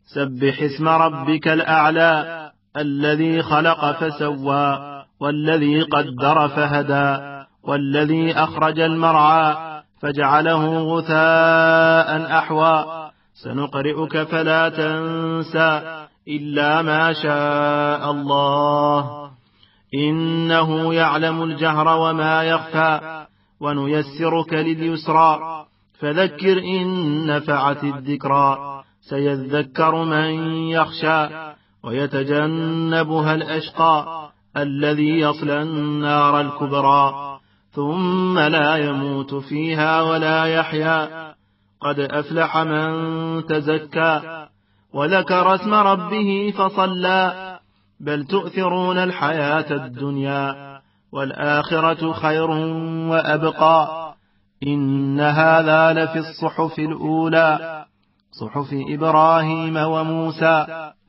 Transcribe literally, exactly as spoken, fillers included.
سبح اسم ربك الأعلى الذي خلق فسوى والذي قدر فهدى والذي أخرج المرعى فجعله غثاء أحوى سنقرئك فلا تنسى إلا ما شاء الله إنه يعلم الجهر وما يخفى ونيسرك لليسرى فذكر إن نفعت الذكرى سيذكر من يخشى ويتجنبها الأشقى الذي يصلى النار الكبرى ثم لا يموت فيها ولا يحيا قد أفلح من تزكى وذكر اسم ربه فصلى بل تؤثرون الحياة الدنيا والآخرة خير وأبقى إن هذا لفي الصحف الأولى صحف إبراهيم وموسى